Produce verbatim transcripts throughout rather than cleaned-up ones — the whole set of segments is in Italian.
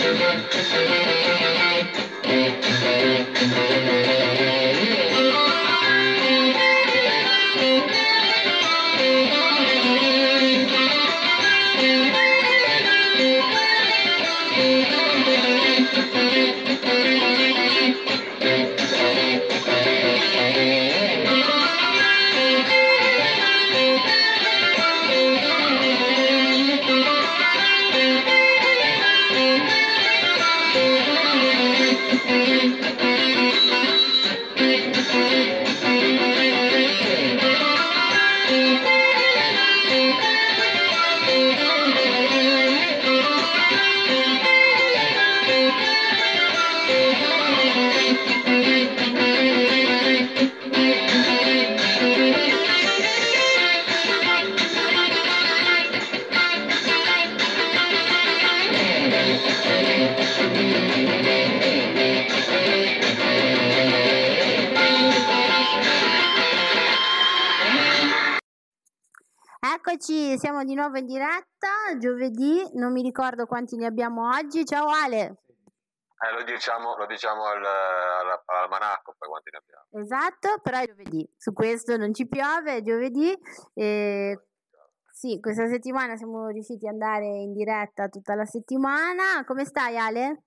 Eccoci, siamo di nuovo in diretta, giovedì, non mi ricordo quanti ne abbiamo oggi. Ciao Ale. Eh, lo diciamo, lo diciamo al, al, all'almanacco poi quanti ne abbiamo. Esatto, però è giovedì, su questo non ci piove, è giovedì. E sì, questa settimana siamo riusciti ad andare in diretta tutta la settimana. Come stai Ale?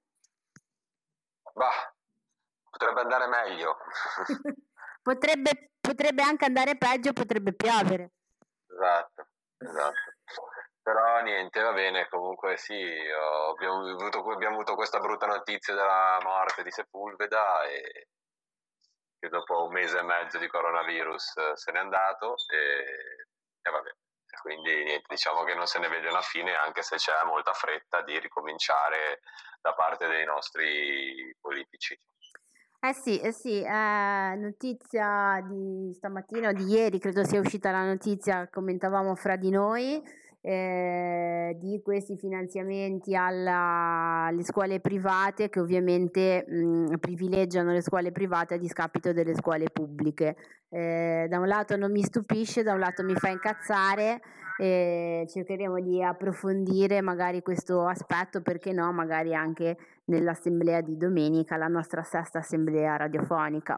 Bah, potrebbe andare meglio. potrebbe, potrebbe anche andare peggio, potrebbe piovere. Esatto, esatto. Però niente, va bene, comunque sì, ho- abbiamo avuto, abbiamo avuto questa brutta notizia della morte di Sepulveda e che dopo un mese e mezzo di coronavirus eh, se n'è andato e, e vabbè. Quindi niente, diciamo che non se ne vede una fine, anche se c'è molta fretta di ricominciare da parte dei nostri politici. Eh sì, eh sì, eh, notizia di stamattina o di ieri, credo sia uscita la notizia, commentavamo fra di noi, eh, di questi finanziamenti alla- alle scuole private che ovviamente mh, privilegiano le scuole private a discapito delle scuole pubbliche. Eh, da un lato non mi stupisce, da un lato mi fa incazzare. E cercheremo di approfondire magari questo aspetto, perché no, magari anche nell'assemblea di domenica, la nostra sesta assemblea radiofonica.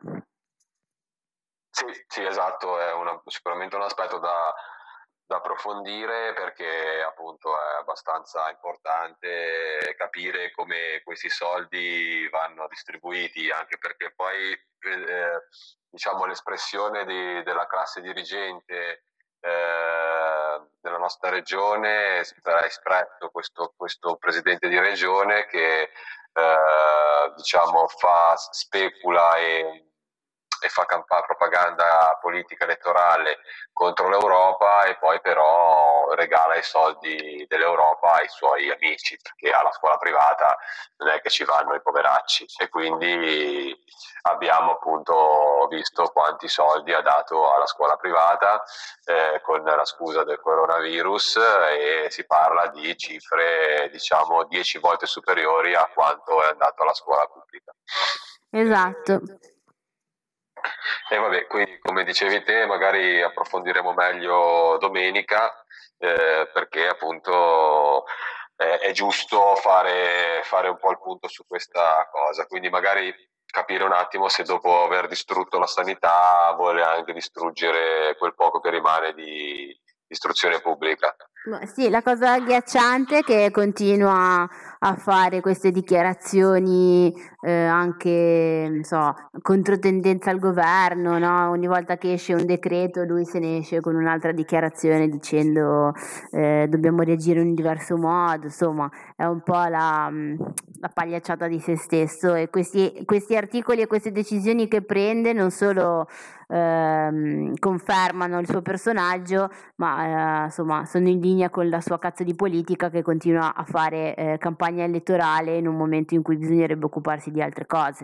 Sì, sì, esatto, è una- sicuramente un aspetto da, da approfondire perché appunto è abbastanza importante capire come questi soldi vanno distribuiti, anche perché poi eh, diciamo l'espressione di- della classe dirigente eh, della nostra regione ha espresso questo, questo presidente di regione che eh, diciamo fa specula e e fa campa- propaganda politica elettorale contro l'Europa e poi però regala i soldi dell'Europa ai suoi amici, perché alla scuola privata non è che ci vanno i poveracci e quindi abbiamo appunto visto quanti soldi ha dato alla scuola privata eh, con la scusa del coronavirus e si parla di cifre diciamo dieci volte superiori a quanto è andato alla scuola pubblica. Esatto. E vabbè, quindi come dicevi te, magari approfondiremo meglio domenica, eh, perché appunto eh, è giusto fare, fare un po' il punto su questa cosa, quindi magari capire un attimo se dopo aver distrutto la sanità vuole anche distruggere quel poco che rimane di istruzione pubblica. Ma sì, la cosa agghiacciante è che continua a fare queste dichiarazioni eh, anche, non so, controtendenza al governo, no? Ogni volta che esce un decreto lui se ne esce con un'altra dichiarazione dicendo eh, dobbiamo reagire in un diverso modo, insomma, è un po' la, la pagliacciata di se stesso e questi, questi articoli e queste decisioni che prende non solo ehm, confermano il suo personaggio, ma eh, insomma sono in linea con la sua cazzo di politica che continua a fare eh, campagna elettorale in un momento in cui bisognerebbe occuparsi di altre cose.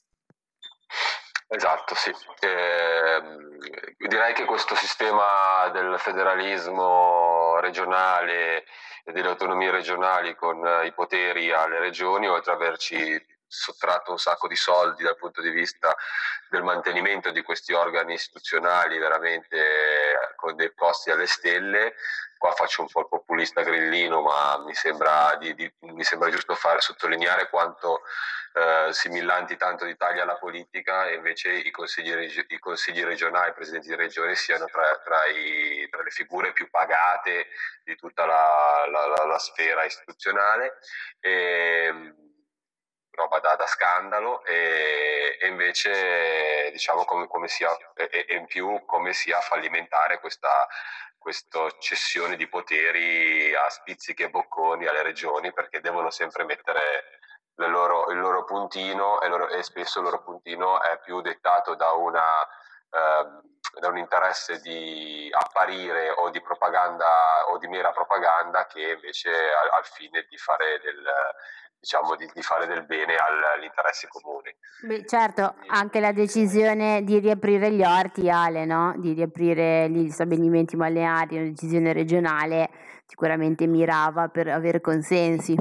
Esatto, sì. Eh, direi che questo sistema del federalismo regionale e delle autonomie regionali con i poteri alle regioni, oltre ad averci sottratto un sacco di soldi dal punto di vista del mantenimento di questi organi istituzionali veramente con dei costi alle stelle. Qua faccio un po' il populista grillino, ma mi sembra, di, di, mi sembra giusto fare sottolineare quanto eh, si millanti tanto d'Italia alla politica e invece i consigli, i consigli regionali, i presidenti di regione siano tra, tra, i, tra le figure più pagate di tutta la, la, la, la sfera istituzionale. E, roba da, da scandalo e, e invece diciamo come, come sia e, e in più come sia fallimentare questa, questa cessione di poteri a spizzichi e bocconi alle regioni, perché devono sempre mettere le loro, il loro puntino e, loro, e spesso il loro puntino è più dettato da una eh, da un interesse di apparire o di propaganda o di mera propaganda che invece al, al fine di fare del diciamo di, di fare del bene agli interessi comuni. Beh, certo, anche la decisione di riaprire gli orti, Ale, no? Di riaprire gli stabilimenti balneari, una decisione regionale, sicuramente mirava per avere consensi.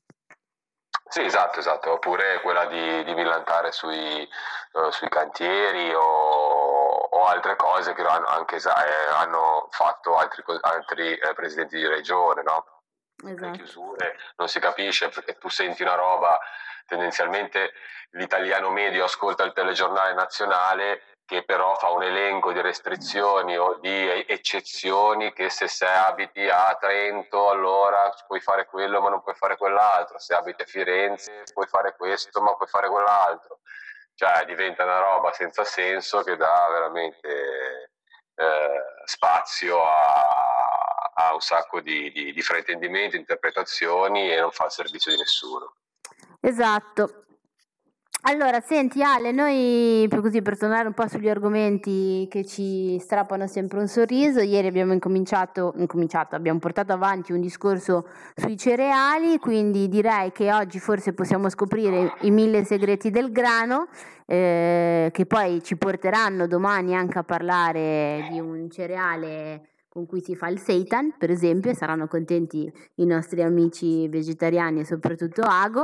Sì, esatto, esatto, oppure quella di, di millantare sui, uh, sui cantieri o, o altre cose che hanno, anche eh, hanno fatto altri, altri eh, presidenti di regione, no? Esatto. Le chiusure, non si capisce perché tu senti una roba, tendenzialmente l'italiano medio ascolta il telegiornale nazionale che però fa un elenco di restrizioni o di eccezioni che se, se abiti a Trento allora puoi fare quello ma non puoi fare quell'altro, se abiti a Firenze puoi fare questo ma puoi fare quell'altro, cioè diventa una roba senza senso che dà veramente eh, spazio a, a un sacco di, di, di fraintendimenti, interpretazioni e non fa il servizio di nessuno. Esatto. Allora, senti Ale, noi per così per tornare un po' sugli argomenti che ci strappano sempre un sorriso, ieri abbiamo incominciato, incominciato, abbiamo portato avanti un discorso sui cereali, quindi direi che oggi forse possiamo scoprire i mille segreti del grano, eh, che poi ci porteranno domani anche a parlare di un cereale con cui si fa il seitan, per esempio, e saranno contenti i nostri amici vegetariani e soprattutto Ago.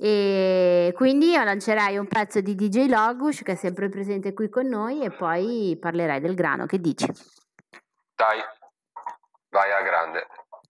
E quindi io lancerai un pezzo di D J Logush che è sempre presente qui con noi e poi parlerai del grano. Che dici? Dai, vai a grande.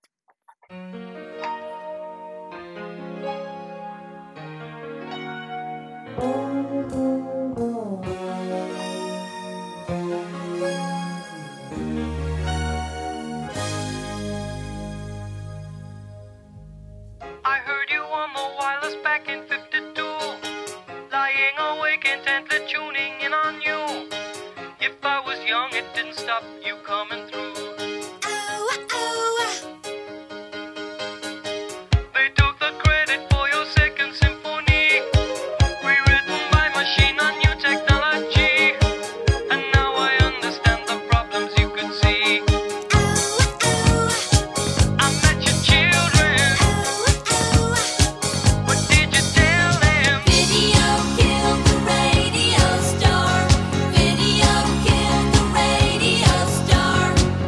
You coming through. Oh, oh. They took the credit for your second symphony, rewritten by machine on new technology. And now I understand the problems you could see. Oh, oh. I met your children. Oh, oh. What did you tell them? Video killed the radio star. Video killed the radio star.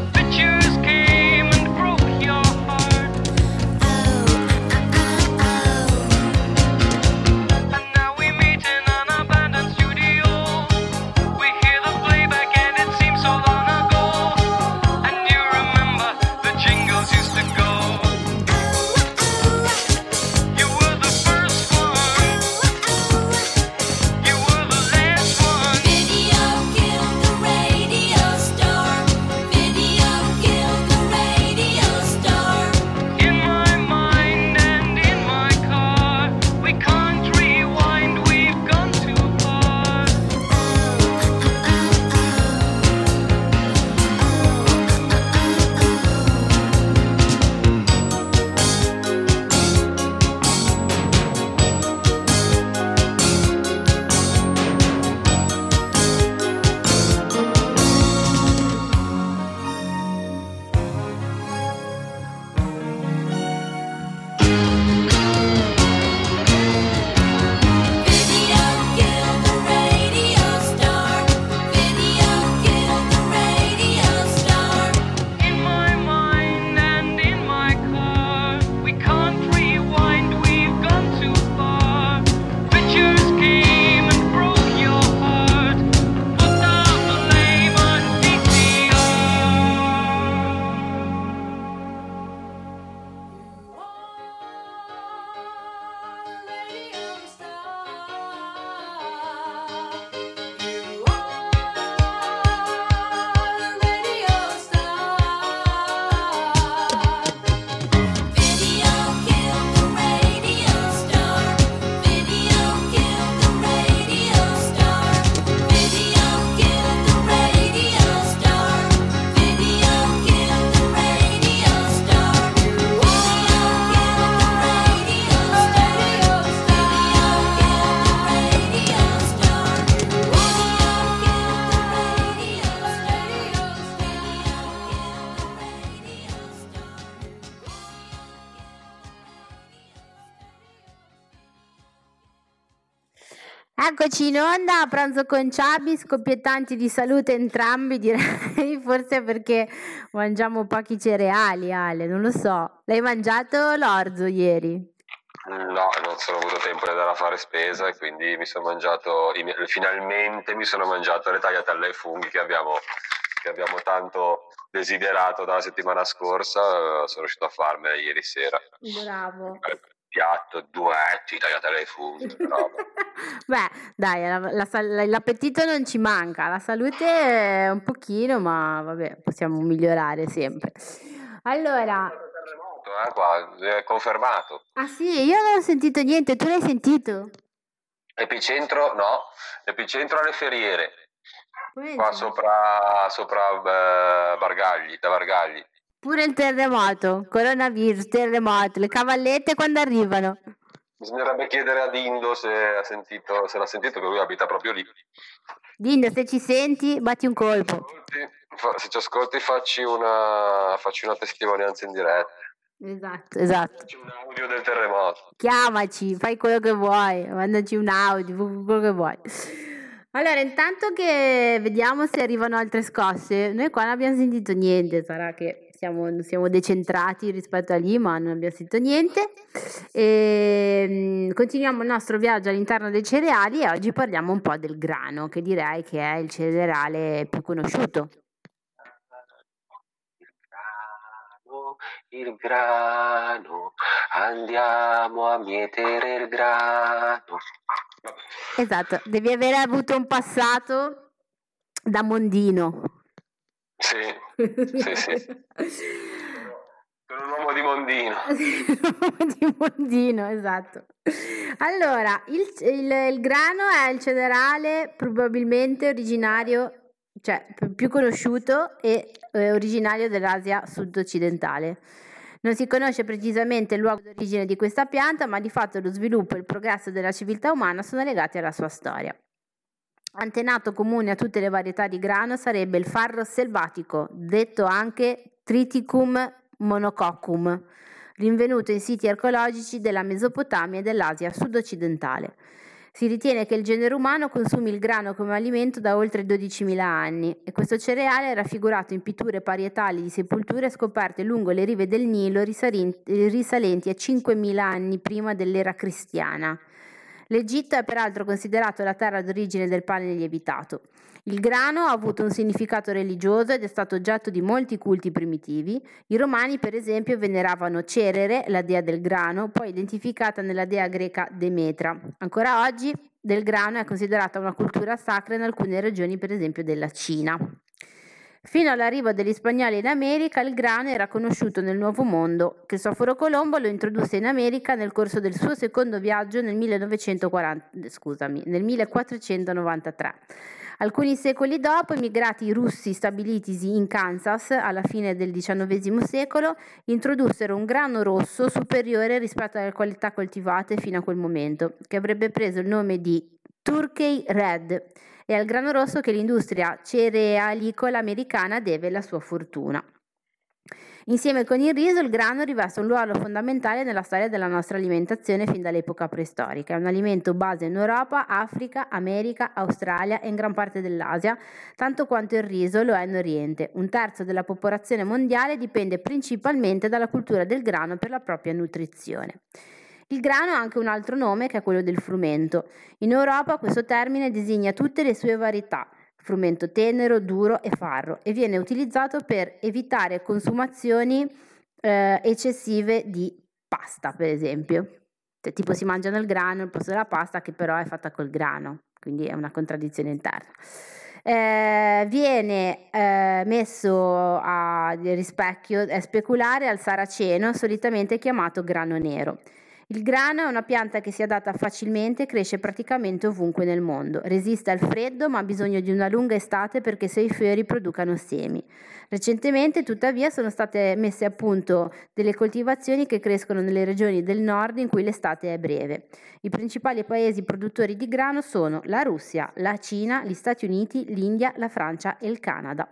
Eccoci in onda a pranzo con Ciabi, scoppiettanti di salute entrambi, direi, forse perché mangiamo pochi cereali, Ale, non lo so. L'hai mangiato l'orzo ieri? No, non sono avuto tempo di andare a fare spesa e quindi mi sono mangiato, i miei- finalmente mi sono mangiato le tagliatelle ai funghi che abbiamo, che abbiamo tanto desiderato dalla settimana scorsa, eh, sono riuscito a farmele ieri sera. Bravo. Eh, Piatto, duetti, tagliatelle ai funghi, roba. Beh, dai, la- la sal- l'appetito non ci manca, la salute è un pochino, ma vabbè, possiamo migliorare sempre. Allora, Terremoto, eh, qua, è confermato. ah sì, io non ho sentito niente, tu l'hai sentito? Epicentro, no, epicentro alle Ferriere, Pure qua il, sopra, sopra eh, Bargagli, da Bargagli. pure il terremoto, coronavirus, terremoto, le cavallette quando arrivano. Bisognerebbe chiedere ad Indo se ha sentito, se l'ha sentito, che lui abita proprio lì. Dindo, se ci senti, batti un colpo. Ascolti, fa- se ci ascolti facci una, facci una testimonianza in diretta. Esatto, esatto. Facci un audio del terremoto. Chiamaci, fai quello che vuoi, mandaci un audio, quello che vuoi. Allora, intanto che vediamo se arrivano altre scosse, noi qua non abbiamo sentito niente, sarà che siamo, siamo decentrati rispetto a lì, ma non abbiamo sentito niente. E, mm, continuiamo il nostro viaggio all'interno dei cereali e oggi parliamo un po' del grano, che direi che è il cereale più conosciuto. Il grano, andiamo a mietere il grano. Esatto, devi aver avuto un passato da mondino. Sì, sì, sì. Sono un uomo di Mondino. Di mondino, esatto. Allora, il, il- il grano è il cereale probabilmente originario, cioè p- più conosciuto e eh, originario dell'Asia sud-occidentale. Non si conosce precisamente il luogo d'origine di questa pianta, ma di fatto lo sviluppo e il progresso della civiltà umana sono legati alla sua storia. Antenato comune a tutte le varietà di grano sarebbe il farro selvatico, detto anche Triticum monococcum, rinvenuto in siti archeologici della Mesopotamia e dell'Asia sud-occidentale. Si ritiene che il genere umano consumi il grano come alimento da oltre dodicimila anni e questo cereale è raffigurato in pitture parietali di sepolture scoperte lungo le rive del Nilo risalenti risalenti a cinquemila anni prima dell'era cristiana. L'Egitto è peraltro considerato la terra d'origine del pane lievitato. Il grano ha avuto un significato religioso ed è stato oggetto di molti culti primitivi. I romani, per esempio, veneravano Cerere, la dea del grano, poi identificata nella dea greca Demetra. Ancora oggi del grano è considerata una cultura sacra in alcune regioni, per esempio della Cina. Fino all'arrivo degli spagnoli in America, il grano era conosciuto nel Nuovo Mondo. Cristoforo Colombo lo introdusse in America nel corso del suo secondo viaggio nel millenovecentoquaranta, scusami, nel millequattrocentonovantatré. Alcuni secoli dopo, immigrati russi stabilitisi in Kansas alla fine del diciannovesimo secolo introdussero un grano rosso superiore rispetto alle qualità coltivate fino a quel momento, che avrebbe preso il nome di Turkey Red, e al grano rosso che l'industria cerealicola americana deve la sua fortuna. Insieme con il riso, il grano riveste un ruolo fondamentale nella storia della nostra alimentazione fin dall'epoca preistorica. È un alimento base in Europa, Africa, America, Australia e in gran parte dell'Asia, tanto quanto il riso lo è in Oriente. Un terzo della popolazione mondiale dipende principalmente dalla cultura del grano per la propria nutrizione. Il grano ha anche un altro nome, che è quello del frumento. In Europa questo termine designa tutte le sue varietà, frumento tenero, duro e farro, e viene utilizzato per evitare consumazioni eh, eccessive di pasta, per esempio. Cioè, tipo si mangiano il grano al posto della pasta, che però è fatta col grano, quindi è una contraddizione interna. Eh, viene eh, messo a rispecchio, è speculare al saraceno, solitamente chiamato grano nero. Il grano è una pianta che si adatta facilmente e cresce praticamente ovunque nel mondo. Resiste al freddo, ma ha bisogno di una lunga estate perché i suoi fiori producano semi. Recentemente, tuttavia, sono state messe a punto delle coltivazioni che crescono nelle regioni del nord in cui l'estate è breve. I principali paesi produttori di grano sono la Russia, la Cina, gli Stati Uniti, l'India, la Francia e il Canada.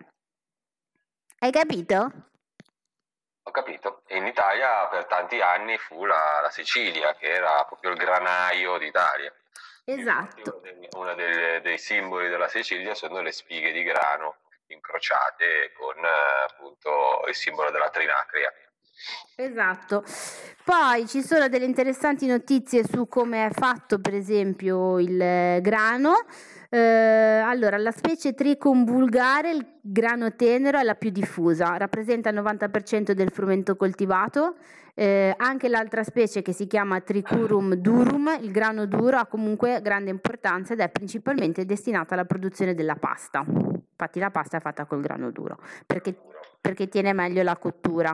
Hai capito? Ho capito. E in Italia per tanti anni fu la, la Sicilia, che era proprio il granaio d'Italia. Esatto. Uno dei, uno dei, dei simboli della Sicilia sono le spighe di grano incrociate con eh, appunto il simbolo della trinacria. Esatto. Poi ci sono delle interessanti notizie su come è fatto per esempio il eh, grano. Eh, allora, la specie Trichum vulgare, il grano tenero, è la più diffusa, rappresenta il novanta per cento del frumento coltivato. Eh, anche l'altra specie che si chiama Trichurum durum, il grano duro, ha comunque grande importanza ed è principalmente destinata alla produzione della pasta. Infatti la pasta è fatta col grano duro perché, perché tiene meglio la cottura.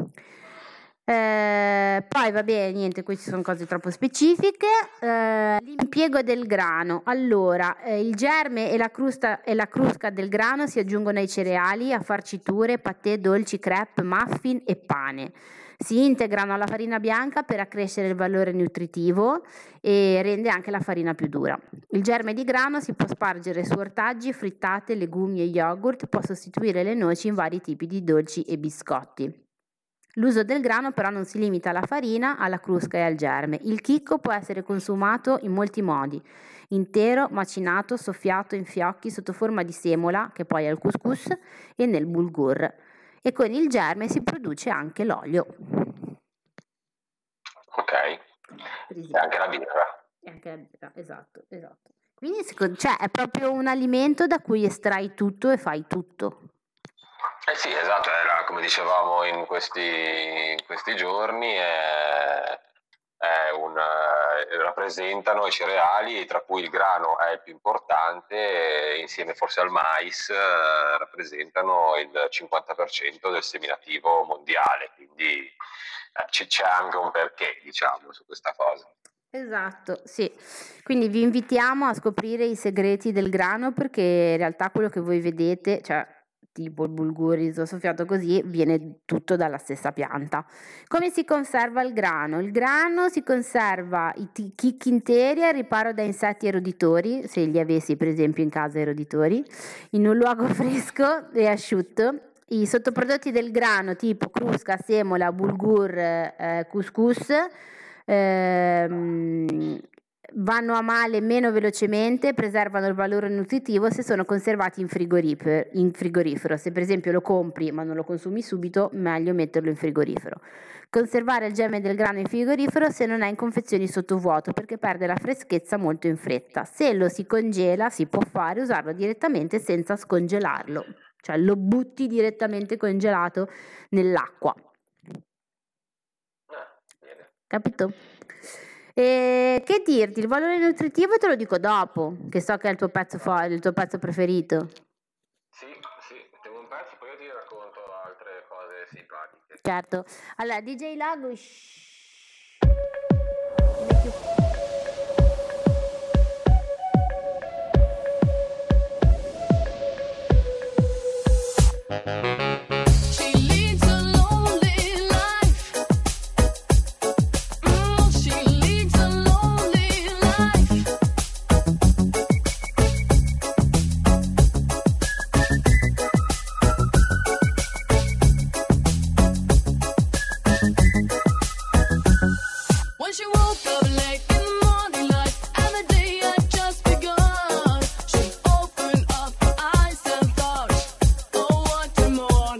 Eh, poi va bene, niente, queste sono cose troppo specifiche. Eh, l'impiego del grano. Allora, eh, il germe e la, crusta, e la crusca del grano si aggiungono ai cereali, a farciture, patè, dolci, crepe, muffin e pane. Si integrano alla farina bianca per accrescere il valore nutritivo e rende anche la farina più dura. Il germe di grano si può spargere su ortaggi, frittate, legumi e yogurt, può sostituire le noci in vari tipi di dolci e biscotti. L'uso del grano però non si limita alla farina, alla crusca e al germe. Il chicco può essere consumato in molti modi: intero, macinato, soffiato in fiocchi sotto forma di semola, che poi è il couscous, e nel bulgur. E con il germe si produce anche l'olio. Ok, e anche la birra. E anche la birra, esatto, esatto. Quindi secondo, cioè, è proprio un alimento da cui estrai tutto e fai tutto. Eh sì, esatto, era, come dicevamo in questi, in questi giorni, è, è un, eh, rappresentano i cereali, tra cui il grano è il più importante, e insieme forse al mais eh, rappresentano il cinquanta per cento del seminativo mondiale, quindi eh, c- c'è anche un perché, diciamo, su questa cosa. Esatto, sì. Quindi vi invitiamo a scoprire i segreti del grano, perché in realtà quello che voi vedete, cioè tipo il bulgur, il riso soffiato così, viene tutto dalla stessa pianta. Come si conserva il grano? Il grano si conserva i t- chicchi interi al riparo da insetti e roditori, se li avessi per esempio in casa i roditori, in un luogo fresco e asciutto. I sottoprodotti del grano tipo crusca, semola, bulgur, eh, couscous ehm, vanno a male meno velocemente, preservano il valore nutritivo se sono conservati in frigorifero, in frigorifero. Se per esempio lo compri ma non lo consumi subito, meglio metterlo in frigorifero. Conservare il germe del grano in frigorifero se non è in confezioni sottovuoto, perché perde la freschezza molto in fretta. Se lo si congela si può fare usarlo direttamente senza scongelarlo, cioè lo butti direttamente congelato nell'acqua. Capito? E che dirti, il valore nutritivo te lo dico dopo, che so che è il tuo pezzo fuori, il tuo pezzo preferito. Sì, sì, tengo un pezzo, poi io ti racconto altre cose simpatiche. Certo. Allora, D J Lago, shh. She leads a lonely life. Mm, she leads a lonely life. When she woke up late in the morning light and the day had just begun, she opened up her eyes and thought, oh, what more?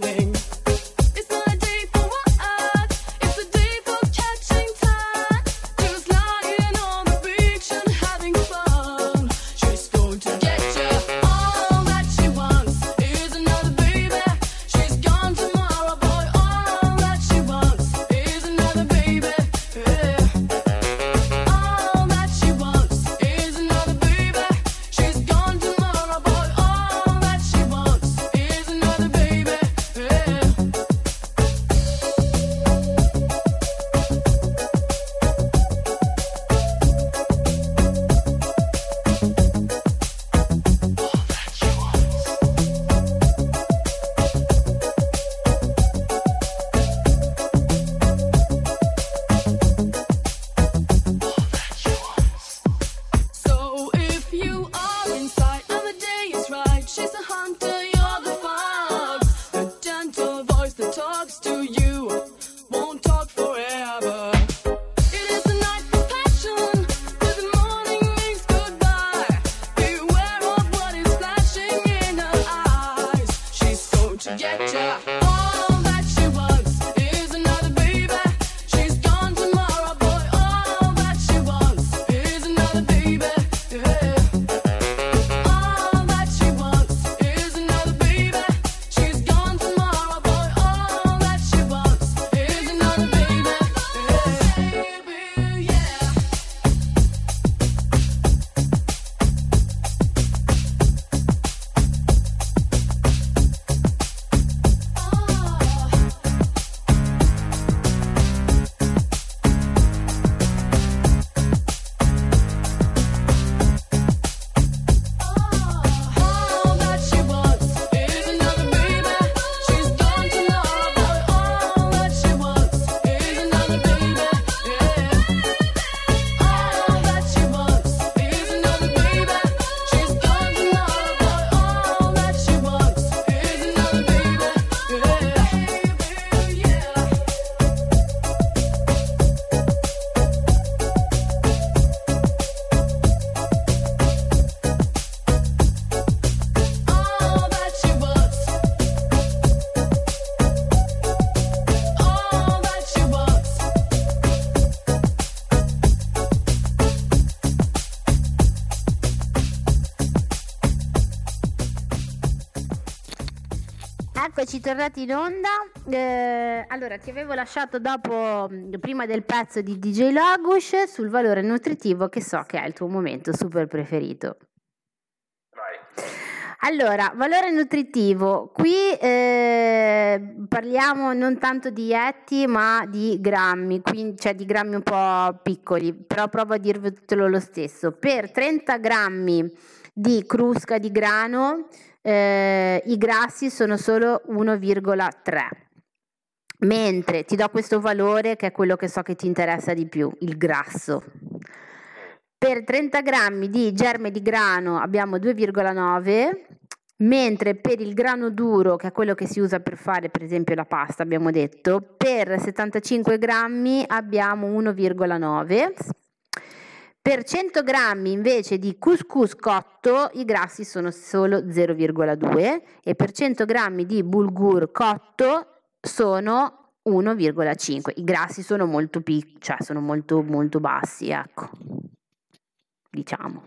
Eccoci tornati in onda. Eh, allora, ti avevo lasciato dopo, mh, prima del pezzo di D J Lagush, sul valore nutritivo, che so che è il tuo momento super preferito. Vai. Allora, valore nutritivo, qui eh, parliamo non tanto di etti ma di grammi, quindi, cioè di grammi un po' piccoli, però provo a dirvelo lo stesso. Per trenta grammi di crusca di grano eh, i grassi sono solo uno virgola tre, mentre ti do questo valore che è quello che so che ti interessa di più, il grasso. Per trenta grammi di germe di grano abbiamo due virgola nove, mentre per il grano duro, che è quello che si usa per fare per esempio la pasta, abbiamo detto, per settantacinque grammi abbiamo uno virgola nove. Per cento grammi invece di couscous cotto i grassi sono solo zero virgola due e per cento grammi di bulgur cotto sono uno virgola cinque. I grassi sono molto piccoli, cioè sono molto molto bassi, ecco. Diciamo.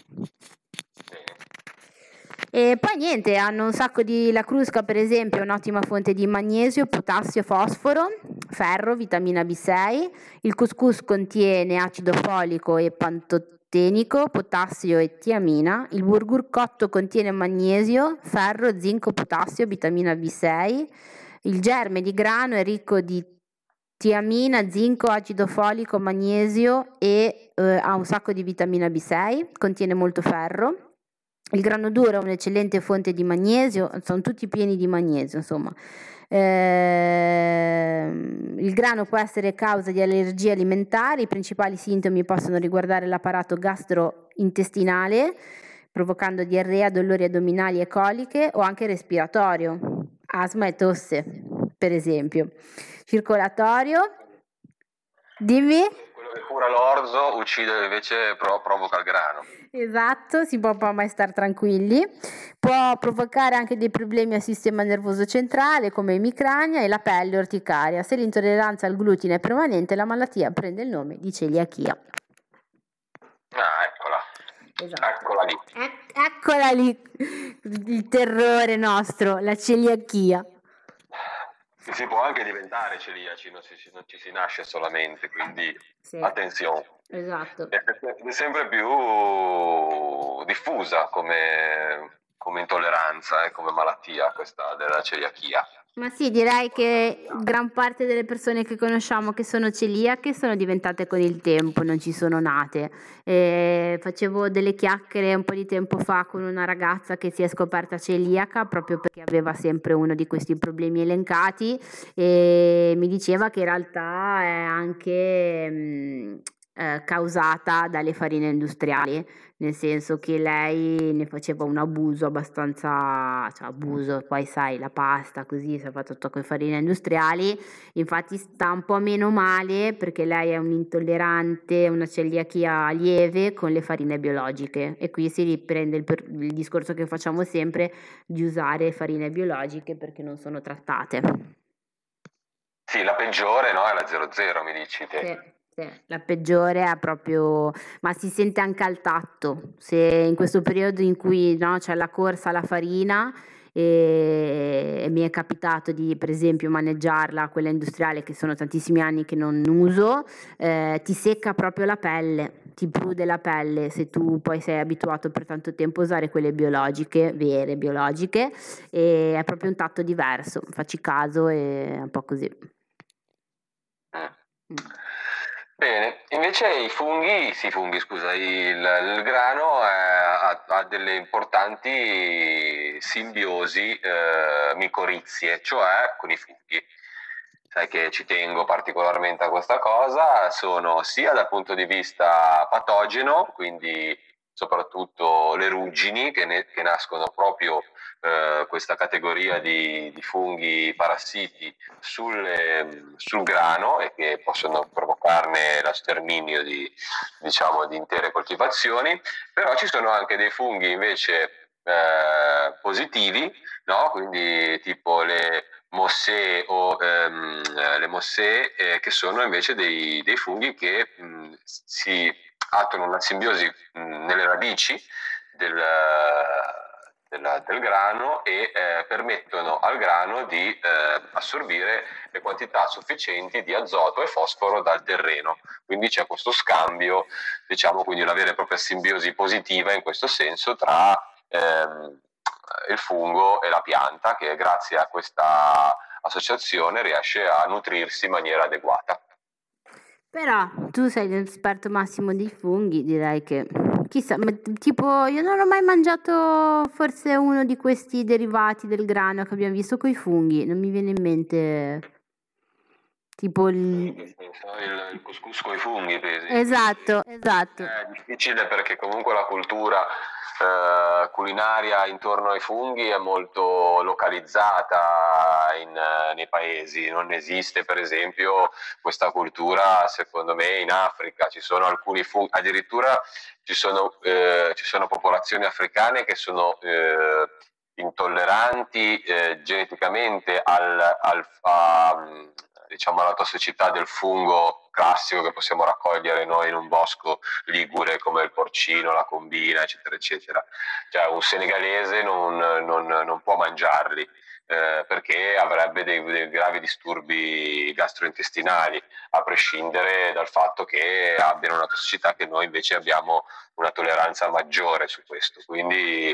E poi niente, hanno un sacco di, la crusca per esempio è un'ottima fonte di magnesio, potassio, fosforo, ferro, vitamina B sei. Il couscous contiene acido folico e pantotenico, potassio e tiamina. Il bulgur cotto contiene magnesio, ferro, zinco, potassio, vitamina B sei. Il germe di grano è ricco di tiamina, zinco, acido folico, magnesio e eh, ha un sacco di vitamina B sei, contiene molto ferro. Il grano duro è un'eccellente fonte di magnesio, sono tutti pieni di magnesio, insomma. Eh, il grano può essere causa di allergie alimentari, i principali sintomi possono riguardare l'apparato gastrointestinale, provocando diarrea, dolori addominali e coliche, o anche respiratorio, asma e tosse, per esempio. Circolatorio, dimmi. Quello che cura l'orzo uccide invece pro- provoca il grano. Esatto, si può può mai stare tranquilli. Può provocare anche dei problemi al sistema nervoso centrale come emicrania e la pelle orticaria. Se l'intolleranza al glutine è permanente, la malattia prende il nome di celiachia. Ah, eccola. Esatto. Eccola lì. Ec- eccola lì, il terrore nostro, la celiachia. Si può anche diventare celiaci, non, si, non ci si nasce solamente, quindi Sì. attenzione. Esatto. È è sempre più diffusa come, come intolleranza e come malattia questa della celiachia. Ma sì, direi che gran parte delle persone che conosciamo che sono celiache sono diventate con il tempo, non ci sono nate. E facevo delle chiacchiere un po' di tempo fa con una ragazza che si è scoperta celiaca proprio perché aveva sempre uno di questi problemi elencati e mi diceva che in realtà è anche mh, eh, causata dalle farine industriali, nel senso che lei ne faceva un abuso abbastanza, cioè abuso, poi sai, la pasta così si è fatto tutto con farine industriali, infatti sta un po' meno male perché lei è un intollerante, una celiachia lieve con le farine biologiche e qui si riprende il, per- il discorso che facciamo sempre di usare farine biologiche perché non sono trattate. Sì, la peggiore, no? È la zero zero, mi dici te. Sì, sì, la peggiore è proprio, ma si sente anche al tatto, se in questo periodo in cui no, c'è la corsa alla farina e, e mi è capitato di per esempio maneggiarla, quella industriale che sono tantissimi anni che non uso, eh, ti secca proprio la pelle, ti prude la pelle se tu poi sei abituato per tanto tempo a usare quelle biologiche, vere biologiche, e è proprio un tatto diverso, facci caso, è un po' così. Mm. Bene, invece i funghi, sì, i funghi, scusa, il, il grano eh, ha, ha delle importanti simbiosi eh, micorizie, cioè con i funghi. Sai che ci tengo particolarmente a questa cosa, sono sia dal punto di vista patogeno, quindi soprattutto le ruggini che, ne, che nascono proprio eh, questa categoria di, di funghi parassiti sul, sul grano e che possono provocarne lo sterminio di, diciamo, di intere coltivazioni, però ci sono anche dei funghi invece eh, positivi, no? Quindi tipo le mossee o ehm, le mossee eh, che sono invece dei, dei funghi che mh, si attuano una simbiosi mh, nelle radici del, della- del grano e eh, permettono al grano di eh, assorbire le quantità sufficienti di azoto e fosforo dal terreno. Quindi c'è questo scambio, diciamo, quindi una vera e propria simbiosi positiva in questo senso tra ehm, il fungo e la pianta, che grazie a questa associazione riesce a nutrirsi in maniera adeguata. Però tu sei l'esperto massimo dei funghi, direi che chissà, ma t- tipo io non ho mai mangiato forse uno di questi derivati del grano che abbiamo visto coi funghi, non mi viene in mente tipo il... Il, il couscous con i funghi, pesi. Esatto, esatto. È difficile perché comunque la cultura eh, culinaria intorno ai funghi è molto localizzata in, eh, nei paesi. Non esiste, per esempio, questa cultura, secondo me, in Africa. Ci sono alcuni funghi, addirittura ci sono, eh, ci sono popolazioni africane che sono eh, intolleranti eh, geneticamente al, al, a, diciamo, alla tossicità del fungo classico che possiamo raccogliere noi in un bosco ligure come il porcino, la combina, eccetera, eccetera. Cioè un senegalese non, non, non può mangiarli eh, perché avrebbe dei, dei gravi disturbi gastrointestinali, a prescindere dal fatto che abbiano una tossicità che noi invece abbiamo una tolleranza maggiore su questo. Quindi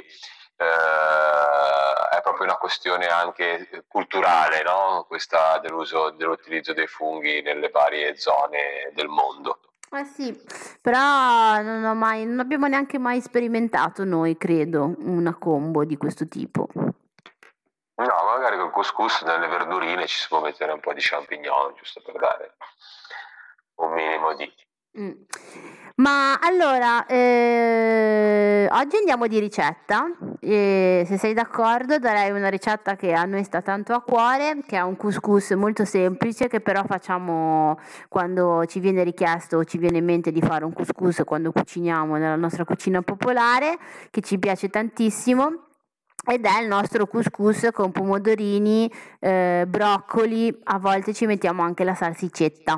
eh, è proprio una questione anche culturale, no? Questa dell'uso, dell'utilizzo dei funghi nelle varie zone del mondo. Eh sì, però non ho mai, non abbiamo neanche mai sperimentato noi, credo, una combo di questo tipo. No, magari col couscous nelle verdurine ci si può mettere un po' di champignon, giusto per dare un minimo di... Mm. Ma allora, eh, oggi andiamo di ricetta e se sei d'accordo darei una ricetta che a noi sta tanto a cuore, che è un couscous molto semplice che però facciamo quando ci viene richiesto o ci viene in mente di fare un couscous quando cuciniamo nella nostra cucina popolare, che ci piace tantissimo. Ed è il nostro couscous con pomodorini, eh, broccoli, a volte ci mettiamo anche la salsicetta.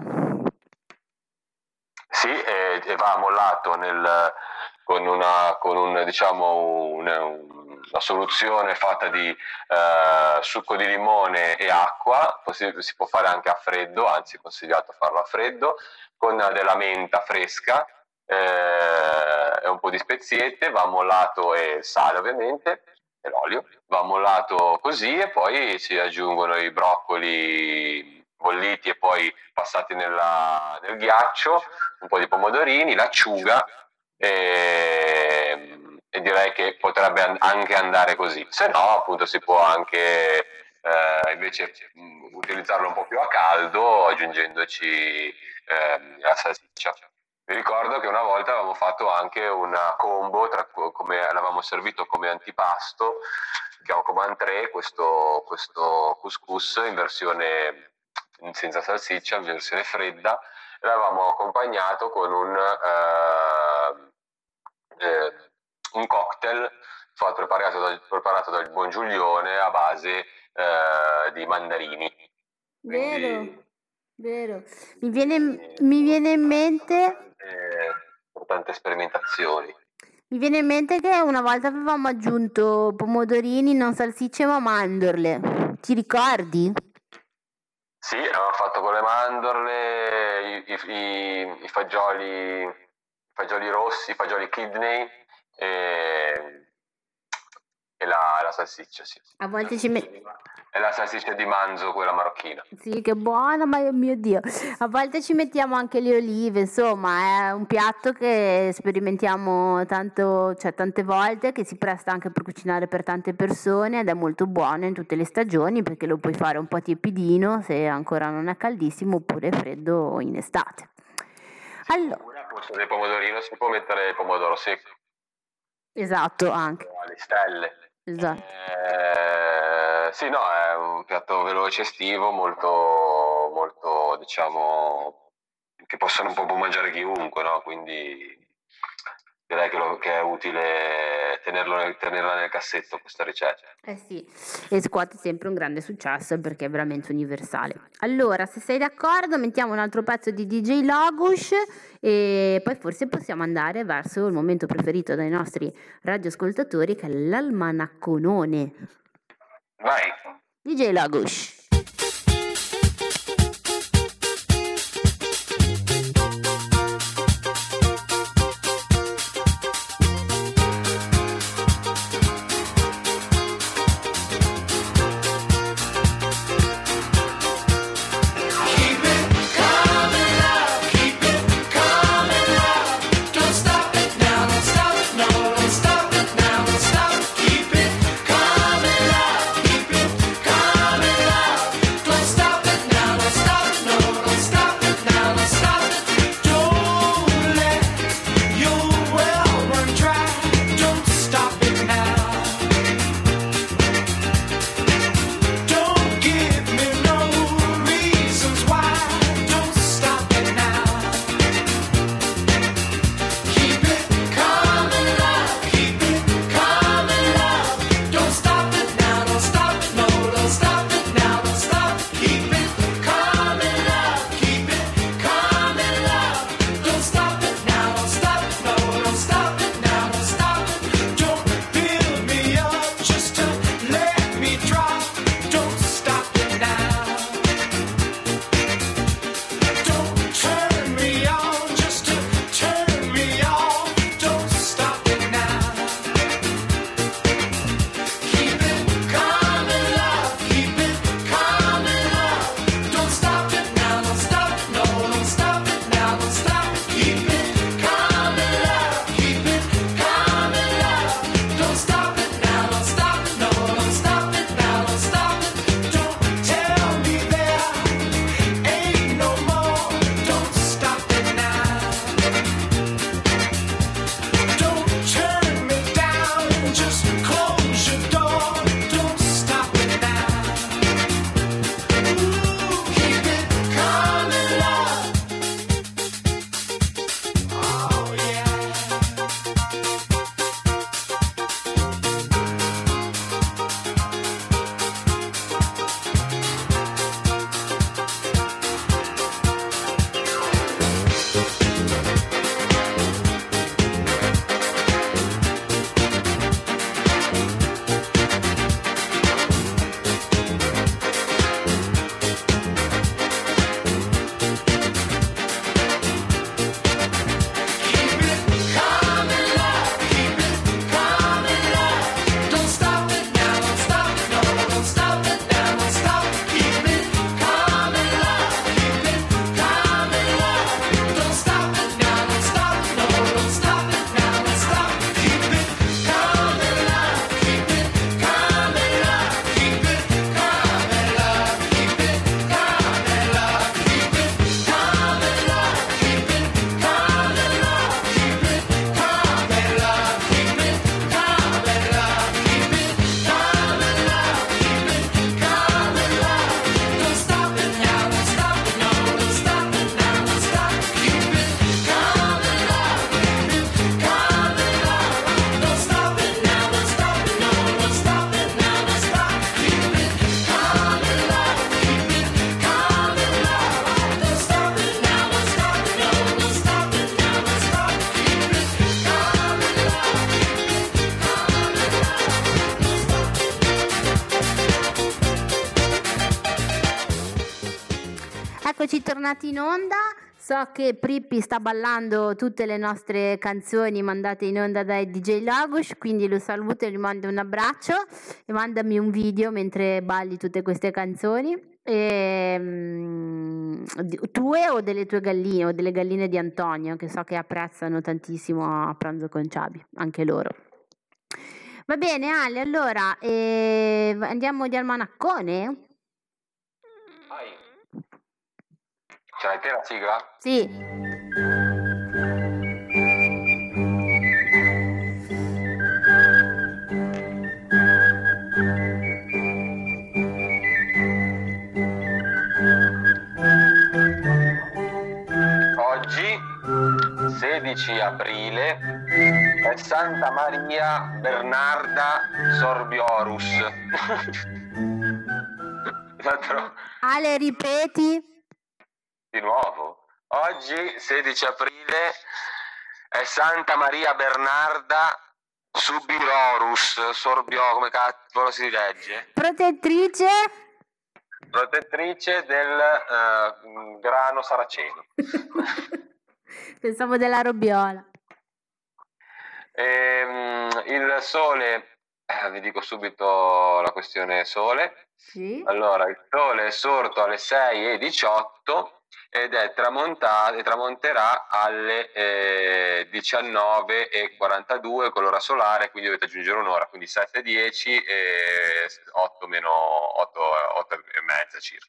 Sì, e, e va mollato nel, con, una, con un, diciamo, un, una soluzione fatta di eh, succo di limone e acqua, Possi- si può fare anche a freddo, anzi è consigliato farlo a freddo, con della menta fresca eh, e un po' di speziette, va mollato e il sale ovviamente, e l'olio, va mollato così e poi si aggiungono i broccoli bolliti e poi passati nella- nel ghiaccio, un po' di pomodorini, l'acciuga e, e direi che potrebbe an- anche andare così. Se no, appunto, si può anche eh, invece mh, utilizzarlo un po' più a caldo aggiungendoci ehm, la salsiccia. Mi ricordo che una volta avevamo fatto anche una combo, tra, co- come l'avevamo servito come antipasto, che chiamo come entrée, questo, questo couscous in versione senza salsiccia, in versione fredda, e l'avevamo accompagnato con un, eh, eh, un cocktail fatto- preparato dal, preparato dal buon Giulione a base eh, di mandarini. Vero, Quindi, vero. Mi viene, mi viene in mente, eh, con tante sperimentazioni. mi viene in mente che una volta avevamo aggiunto pomodorini, non salsicce ma mandorle. Ti ricordi? Sì, avevamo fatto con le mandorle, i, i- i- i fagioli, i fagioli rossi, i fagioli kidney e, e la, la salsiccia, sì. A volte ci met- E la salsiccia di manzo, quella marocchina. Sì, che buona, ma mio Dio. A volte ci mettiamo anche le olive, insomma, è un piatto che sperimentiamo tanto, cioè tante volte, che si presta anche per cucinare per tante persone ed è molto buono in tutte le stagioni perché lo puoi fare un po' tiepidino se ancora non è caldissimo oppure freddo in estate. Allora, Oppure al posto del pomodorino si può mettere il pomodoro secco, esatto, anche. alle stelle. Esatto. Eh, sì, no, è un piatto veloce, estivo, molto, molto, diciamo, che possono un po' può mangiare chiunque, no? Quindi direi che, lo- che è utile tenerlo nel- tenerla nel cassetto questa ricetta. Eh sì, e scuote sempre un grande successo perché è veramente universale. Allora, se sei d'accordo, mettiamo un altro pezzo di D J Logush e poi forse possiamo andare verso il momento preferito dai nostri radioascoltatori, che è l'almanacconone. Vai! D J Logush. Keep it coming up, keep it coming up. Don't stop it now, don't stop it, no, don't stop it now, don't stop it. Keep it coming up, keep it coming up. Don't stop it now, don't stop it, no, don't stop it now, don't stop it. Don't let your well run dry. Don't stop it now. Don't give me no reasons why. Don't stop it now. Keep it coming up, keep it coming up. Don't stop it now, don't stop it, no, don't stop it now, don't stop it. Keep it coming up, keep it coming up. Don't stop it now, don't stop it, no, don't stop it now, don't stop it. Don't build me up just to let me drop. Don't stop it now. Don't turn me on just to turn me off. Don't stop it now. Keep it coming up, keep it coming up. Don't stop it now, don't stop it, no, don't stop it now, don't stop it. Keep it coming up, keep it coming up. Don't stop it now, don't stop it, no, don't stop it now, don't stop it. Don't tell me there ain't no more. Don't stop it now. Don't turn me down, just close your door. Don't stop it now. Ooh, keep it coming up. Oh yeah. Keep it coming up, keep it coming up. Don't stop it now, don't stop it, no, don't stop it now, don't stop it. Keep it coming up, keep it coming up. Don't stop it now, don't stop it, no, don't stop it now, don't stop it. Keep it coming up, keep it coming up, keep it coming up, keep it coming up, keep it coming up, keep it coming up, keep it coming up, keep it coming up, keep it coming up, keep it coming up. Don't stop it now, don't stop it, no, don't stop it now, don't stop it. Keep it coming up, keep it coming up. Don't stop it now, don't stop it, no, don't stop it now, don't stop it. Keep it coming up, keep it coming up. Don't stop it now, don't stop it, no, don't stop it now, don't stop it. Keep it coming up, Eccoci tornati in onda. So che Prippi sta ballando tutte le nostre canzoni mandate in onda dai D J Logush, quindi lo saluto e gli mando un abbraccio e mandami un video mentre balli tutte queste canzoni. E, mm, di- tue o delle tue galline o delle galline di Antonio, che so che apprezzano tantissimo a pranzo con Ciabi, anche loro. Va bene Ale, allora eh, andiamo di almanaccone? Vai! Ce l'hai te la sigla? Sì. Oggi, sedici aprile è Santa Maria Bernarda Sorbiorus. La tro- Ale, ripeti. Di nuovo, oggi sedici aprile è Santa Maria Bernarda Subirorus Sorbio, come cazzo si legge? Protettrice. Protettrice del eh, grano saraceno. Pensavo della robbiola. Ehm, il sole, eh, vi dico subito la questione sole. Sì. Allora, il sole è sorto alle sei e diciotto ed è tramontato e tramonterà alle eh, diciannove e quarantadue con l'ora solare, quindi dovete aggiungere un'ora, quindi sette e dieci e otto meno otto, otto e mezza circa.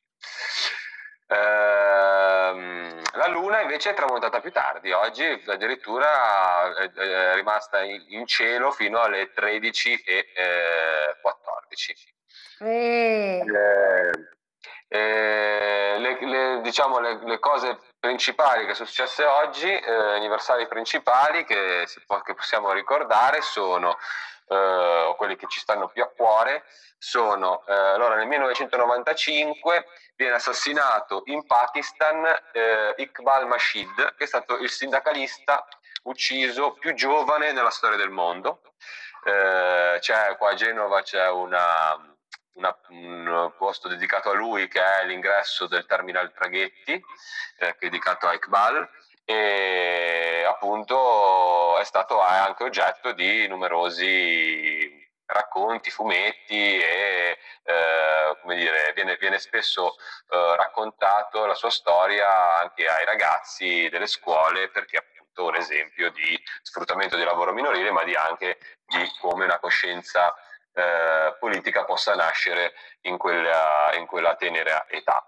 Ehm, la luna invece è tramontata più tardi, oggi addirittura è, è rimasta in, in cielo fino alle tredici e quattordici. Eh. Eh, eh, le, le- diciamo le, le cose principali che sono successe oggi, eh, anniversari principali che, si può- che possiamo ricordare sono, eh, o quelli che ci stanno più a cuore, sono, eh, allora nel millenovecentonovantacinque viene assassinato in Pakistan eh, Iqbal Masheed, che è stato il sindacalista ucciso più giovane nella storia del mondo. Eh, c'è qua a Genova c'è una, una- un posto dedicato a lui che è l'ingresso del terminal traghetti, eh, che è dedicato a Iqbal, e appunto è stato anche oggetto di numerosi racconti, fumetti e eh, come dire, viene, viene spesso eh, raccontato la sua storia anche ai ragazzi delle scuole, perché è appunto un esempio di sfruttamento di lavoro minorile, ma di anche di come una coscienza eh, politica possa nascere in quella, in quella tenera età.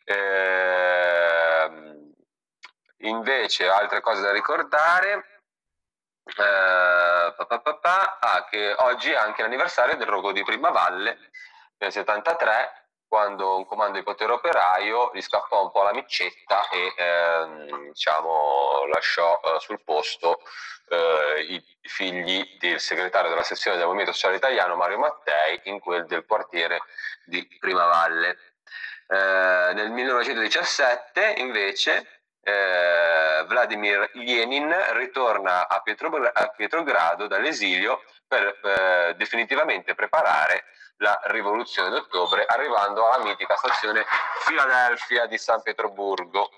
Ehm, invece altre cose da ricordare, eh, pa, pa, pa, pa, ah, che oggi è anche l'anniversario del rogo di Primavalle nel settantatré, quando un comando di potere operaio gli scappò un po' la micetta e ehm, diciamo, lasciò eh, sul posto eh, i figli del segretario della sezione del Movimento Sociale Italiano Mario Mattei in quel del quartiere di Primavalle. Eh, nel millenovecentodiciassette invece eh, Vladimir Lenin ritorna a, Pietro- a Pietrogrado dall'esilio per eh, definitivamente preparare la rivoluzione d'ottobre, arrivando alla mitica stazione Filadelfia di San Pietroburgo.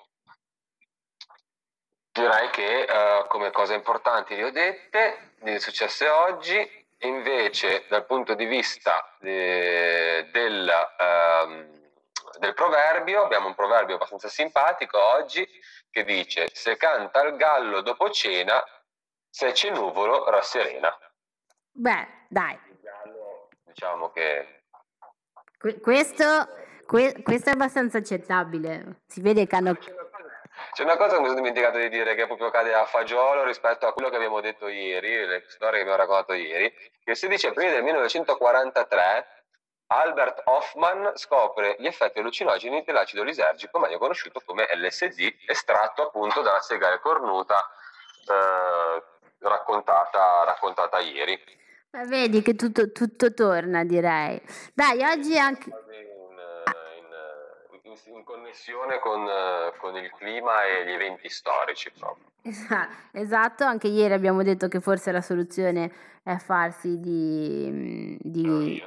Direi che eh, come cose importanti vi ho dette, di successe oggi. Invece dal punto di vista eh, del, ehm, del proverbio, abbiamo un proverbio abbastanza simpatico oggi che dice: se canta il gallo dopo cena, se c'è nuvolo rasserena. Beh, dai. Il gallo, diciamo che Que- questo, que- questo è abbastanza accettabile. Si vede che hanno... c'è una cosa che mi sono dimenticato di dire, che proprio cade a fagiolo rispetto a quello che abbiamo detto ieri, le storie che abbiamo raccontato ieri, che il sedici aprile del millenovecentoquarantatré Albert Hoffman scopre gli effetti allucinogeni dell'acido lisergico, meglio conosciuto come L S D, estratto appunto dalla segale cornuta eh, raccontata, raccontata ieri. Ma vedi che tutto, tutto torna, direi. Dai, oggi anche... In, in- in- in connessione con, eh, con il clima e gli eventi storici proprio. Esa- Esatto, anche ieri abbiamo detto che forse la soluzione è farsi di... di...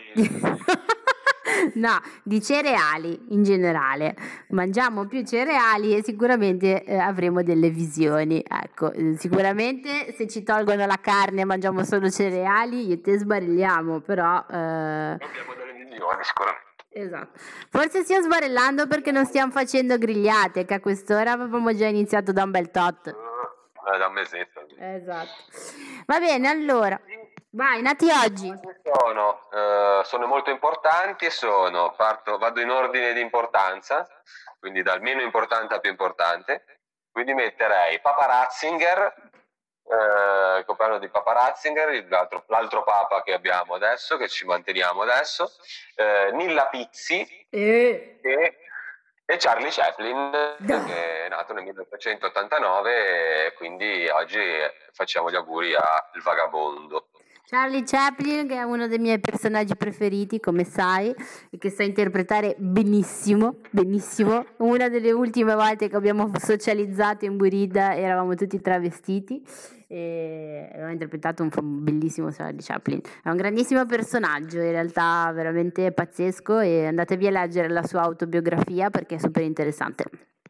No, di cereali in generale. Mangiamo più cereali e sicuramente eh, avremo delle visioni. Ecco, eh, sicuramente se ci tolgono la carne e mangiamo solo cereali, io e te sbarilliamo, però... eh, Abbiamo delle visioni sicuramente. Esatto. Forse stiamo sbarellando perché non stiamo facendo grigliate, che a quest'ora avevamo già iniziato da un bel tot. Eh, da un mesetto. Esatto. Va bene, allora. Vai, nati oggi. Sono, eh, sono molto importanti e sono, parto, vado in ordine di importanza, quindi dal meno importante al più importante. Quindi metterei Papa Ratzinger, eh, il compleanno di Papa Ratzinger, l'altro, l'altro Papa che abbiamo adesso, che ci manteniamo adesso, eh, Nilla Pizzi Eh. e e Charlie Chaplin, che è nato nel milleottocentottantanove, e quindi oggi facciamo gli auguri al vagabondo. Charlie Chaplin, che è uno dei miei personaggi preferiti, come sai, e che sa interpretare benissimo, benissimo. Una delle ultime volte che abbiamo socializzato in Burida eravamo tutti travestiti e aveva interpretato un bellissimo Charlie Chaplin. È un grandissimo personaggio, in realtà veramente pazzesco, e andatevi a leggere la sua autobiografia perché è super interessante.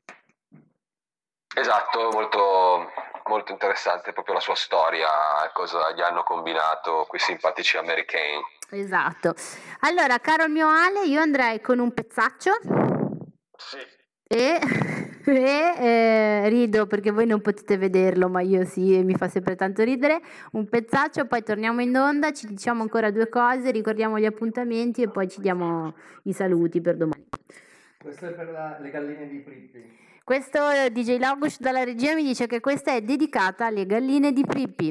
Esatto, molto, molto interessante proprio la sua storia, cosa gli hanno combinato quei simpatici americani. Esatto. Allora, caro il mio Ale, io andrei con un pezzaccio. Sì. E, e eh, rido perché voi non potete vederlo, ma io sì, e mi fa sempre tanto ridere. Un pezzaccio, poi torniamo in onda, ci diciamo ancora due cose, ricordiamo gli appuntamenti e poi ci diamo i saluti per domani. Questo è per la- le galline di Prippi. Questo eh, D J Logush dalla regia mi dice che questa è dedicata alle galline di Prippi.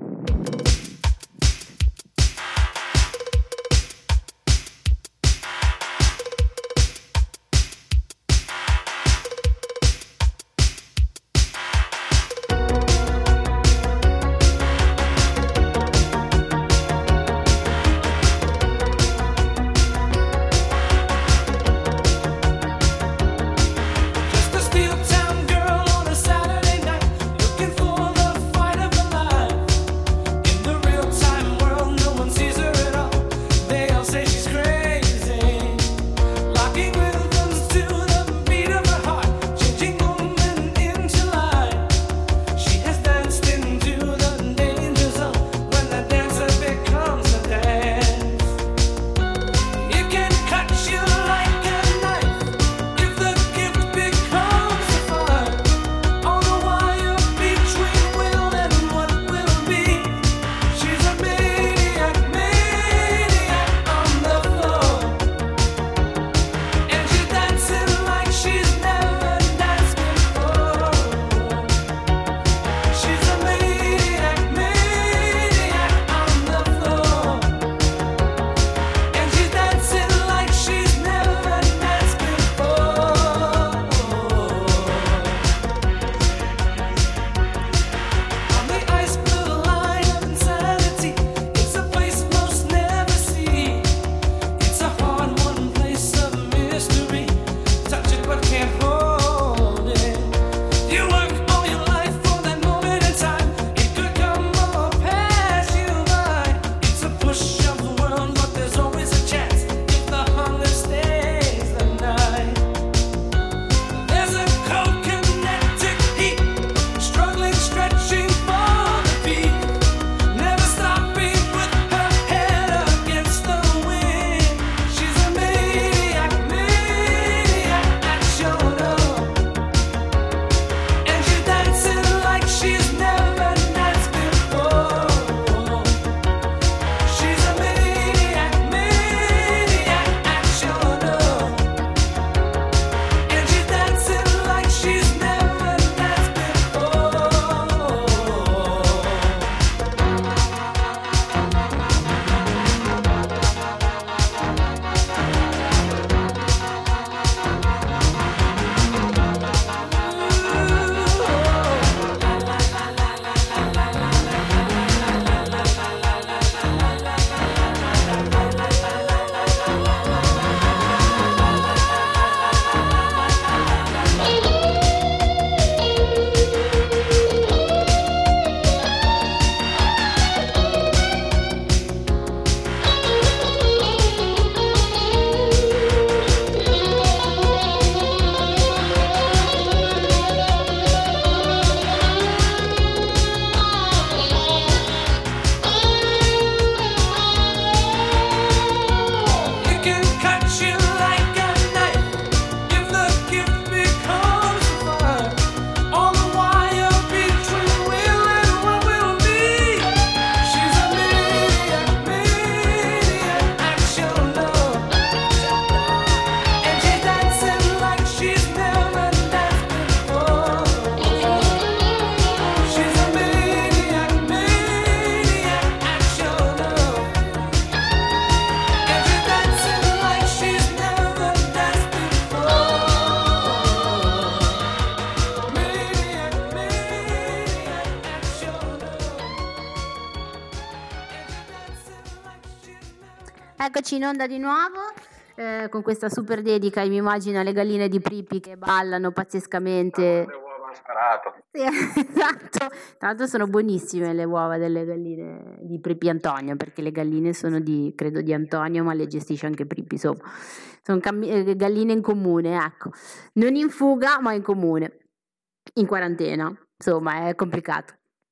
Just a steel town girl on a Saturday night, looking for the fight of her life. Eccoci in onda di nuovo eh, con questa super dedica, mi immagino, alle galline di Prippi che ballano pazzescamente. Le uova hanno sparato. Sì, esatto, tra l'altro sono buonissime le uova delle galline di Prippi Antonio, perché le galline sono di, credo, di Antonio, ma le gestisce anche Prippi, insomma. Sono cammi- eh, galline in comune, ecco, non in fuga ma in comune, in quarantena, insomma è complicato.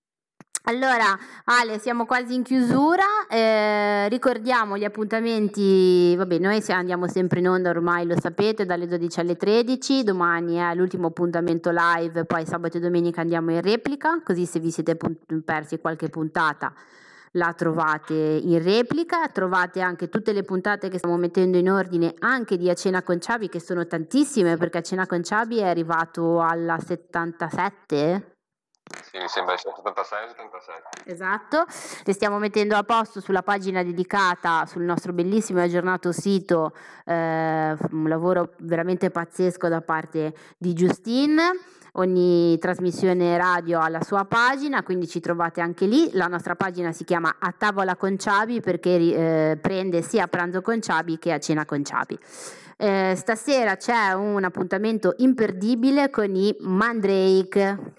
Allora, Ale, siamo quasi in chiusura, eh, ricordiamo gli appuntamenti, vabbè, noi se- andiamo sempre in onda, ormai lo sapete, dalle dodici alle tredici, domani è l'ultimo appuntamento live, poi sabato e domenica andiamo in replica, così se vi siete pun- persi qualche puntata la trovate in replica, trovate anche tutte le puntate che stiamo mettendo in ordine anche di A Cena con Ciabi, che sono tantissime, perché A Cena con Ciabi è arrivato alla settantasette. Sì, mi sembra settantasei settantasette. Esatto, le stiamo mettendo a posto sulla pagina dedicata sul nostro bellissimo e aggiornato sito, eh, un lavoro veramente pazzesco da parte di Justine. Ogni trasmissione radio ha la sua pagina, quindi ci trovate anche lì. La nostra pagina si chiama A Tavola con Ciabi perché eh, prende sia a pranzo con Ciabi che a cena con Ciabi. Eh, stasera c'è un appuntamento imperdibile con i Mandrake.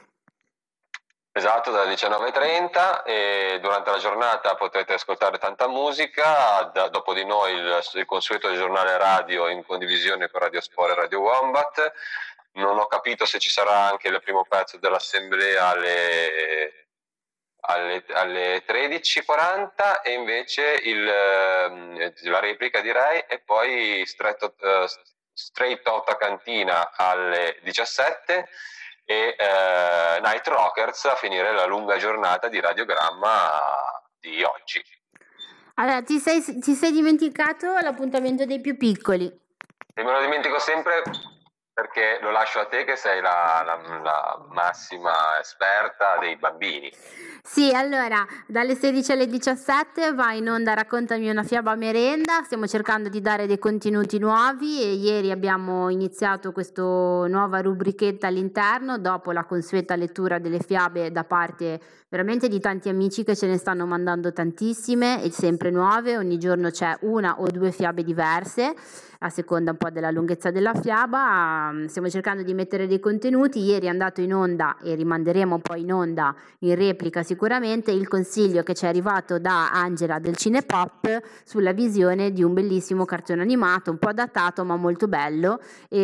Esatto, dalle diciannove e trenta e durante la giornata potrete ascoltare tanta musica, da- dopo di noi il, il consueto giornale radio in condivisione con Radio Sport e Radio Wombat. Non ho capito se ci sarà anche il primo pezzo dell'assemblea alle, alle, alle tredici e quaranta e invece il, ehm, la replica direi e poi Straight, eh, Straight Outta Cantina alle diciassette e eh, Night Rockers a finire la lunga giornata di radiogramma di oggi. Allora, ti sei, ti sei dimenticato l'appuntamento dei più piccoli. E me lo dimentico sempre perché lo lascio a te che sei la, la- la massima esperta dei bambini. Sì, allora, dalle sedici alle diciassette va in onda Raccontami una fiaba a merenda, stiamo cercando di dare dei contenuti nuovi e ieri abbiamo iniziato questa nuova rubrichetta all'interno, dopo la consueta lettura delle fiabe da parte veramente di tanti amici che ce ne stanno mandando tantissime e sempre nuove, ogni giorno c'è una o due fiabe diverse, a seconda un po' della lunghezza della fiaba. Mm, stiamo cercando di mettere dei contenuti. Ieri è andato in onda e rimanderemo poi in onda in replica sicuramente il consiglio che ci è arrivato da Angela del Cinepop sulla visione di un bellissimo cartone animato un po' datato ma molto bello,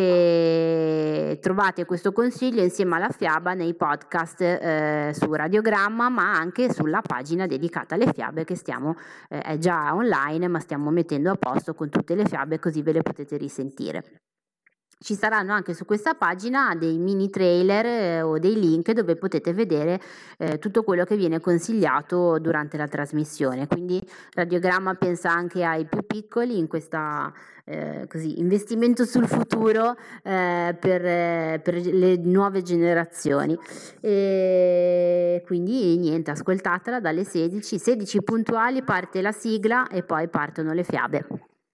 e trovate questo consiglio insieme alla fiaba nei podcast eh, su Radiogramma, ma anche sulla pagina dedicata alle fiabe che stiamo eh, è già online, ma stiamo mettendo a posto con tutte le fiabe, così ve le potete risentire. Ci saranno anche su questa pagina dei mini trailer eh, o dei link dove potete vedere eh, tutto quello che viene consigliato durante la trasmissione. Quindi Radiogramma pensa anche ai più piccoli in questa eh, così, investimento sul futuro eh, per, eh, per le nuove generazioni. E quindi niente, ascoltatela dalle sedici, sedici puntuali parte la sigla e poi partono le fiabe.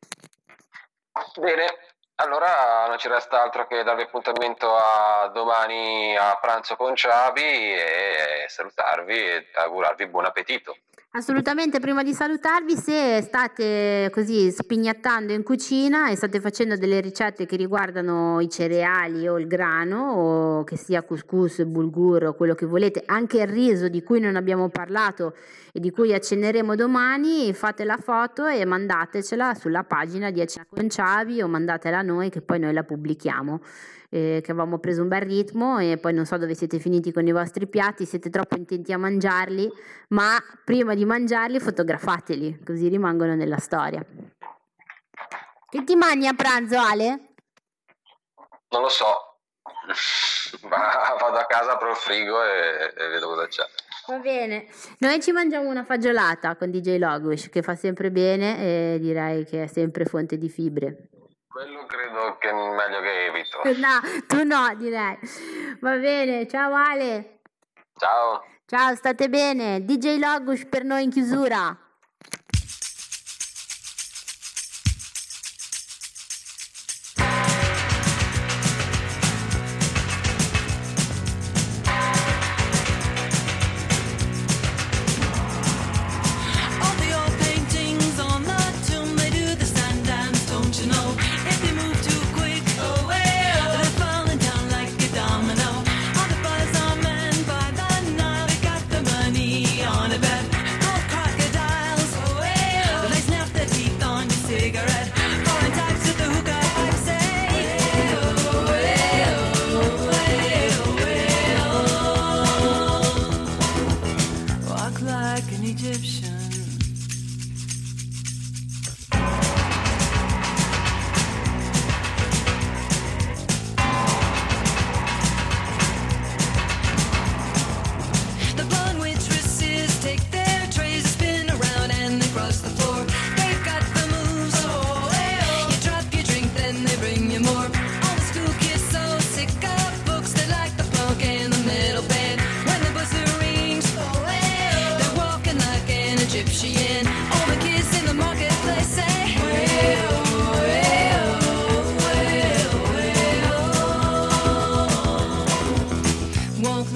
Bene, allora non ci resta altro che darvi appuntamento a domani a pranzo con Ciabi e salutarvi e augurarvi buon appetito. Assolutamente, prima di salutarvi, se state così spignattando in cucina e state facendo delle ricette che riguardano i cereali o il grano, o che sia couscous, bulgur o quello che volete, anche il riso di cui non abbiamo parlato e di cui accenneremo domani, fate la foto e mandatecela sulla pagina di A Cena con Ciabi o mandatela a noi che poi noi la pubblichiamo. Eh, che avevamo preso un bel ritmo e poi non so dove siete finiti con i vostri piatti, siete troppo intenti a mangiarli, ma prima di mangiarli fotografateli, così rimangono nella storia. Che ti mangi a pranzo, Ale? Non lo so, Ma vado a casa, apro il frigo e, e vedo cosa c'è. Va bene, noi ci mangiamo una fagiolata con D J Logwish che fa sempre bene e direi che è sempre fonte di fibre. Quello credo che è meglio che evito. No, tu no, direi. Va bene, ciao Ale. Ciao. Ciao, state bene. D J Logwish per noi in chiusura. All the old paintings on the tomb, they do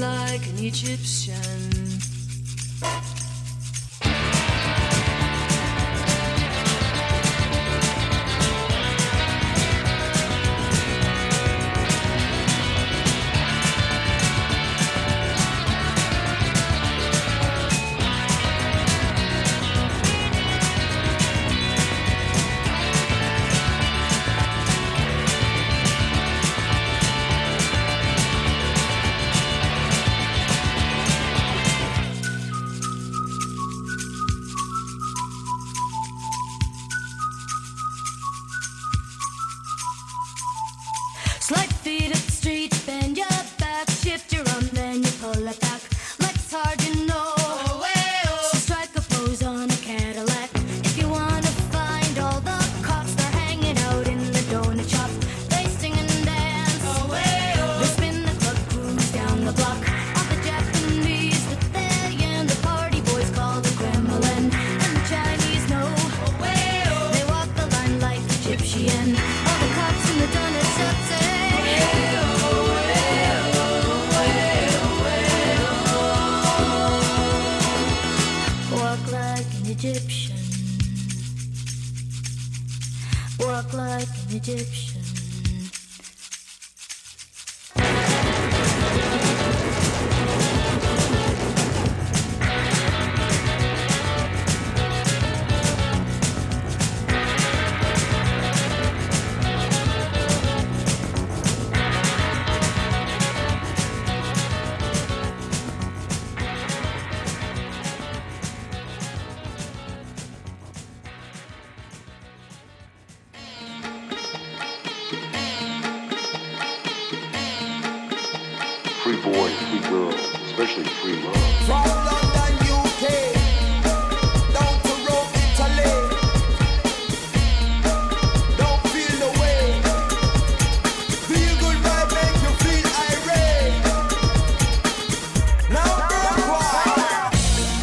like an Egyptian. Slight feet up the street, bend your back, shift your arm, then you pull it back. Life's hard, you know. So strike a pose on a Cadillac. If you wanna find all the cops, they're hanging out in the donut shop. They sing and dance. They spin the club, cruise down the block. All the Japanese with their yen, the party boys call the Kremlin, and the Chinese know. They walk the line like Egyptian. All the cops in the donut shop say. Walk like an Egyptian. Walk like an Egyptian. Free boys, free girls, especially free love. From London, U K, down to Rome, Italy. Don't feel the way. Feel good vibe make you feel irate. Now break wide.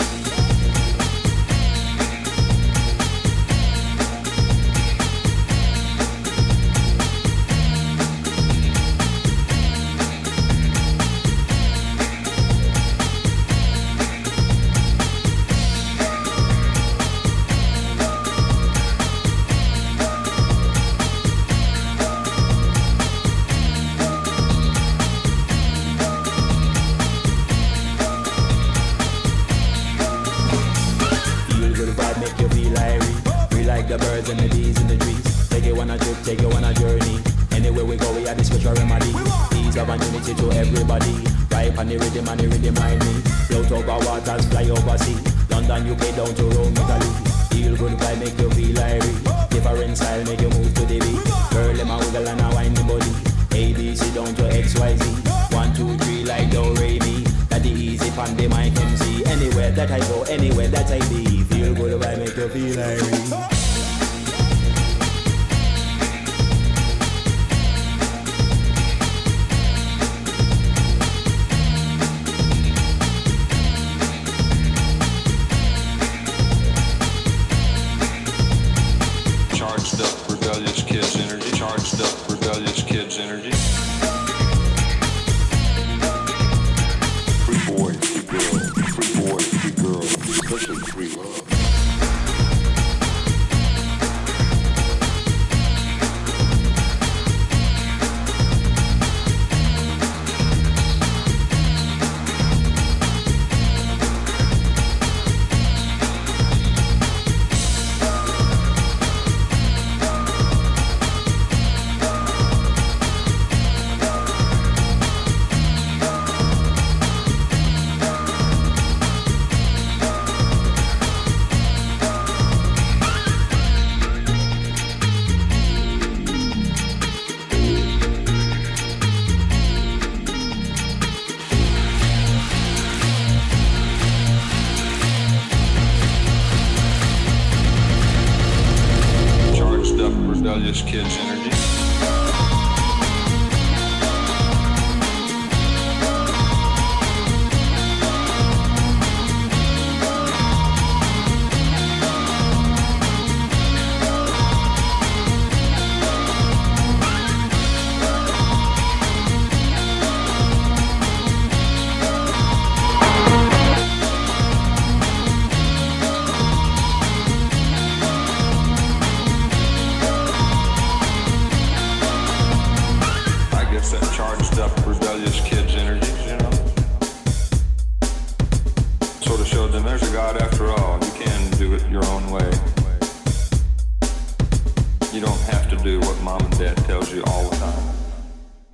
Feel good vibe make you feel irie. We like the birds and the bees in the trees. Take you on a trip, take you on a journey. Anywhere we go, we have the special remedy. Peace, love and unity to everybody. Right on the rhythm and the rhythm mind me. Float over waters, fly over sea. London, U K, down to Rome, Italy. Feel good vibe make you feel irie. Different style make you move to the beat. Girl, them a wiggle and a wine the body. A, B, C down to X, Y, Z. One, two, three like do, re, mi. That the easy pan the mic M C. Anywhere that I go, anywhere that I be. Feel good vibe make you feel irie. Charged up rebellious kids energy. Charged up rebellious kids energy. Free boys, free girls, free boys, free girls, especially free love. Charged up rebellious kids energy. sort of showed them there's a God after all. You can do it your own way. You don't have to do what mom and dad tells you all the time.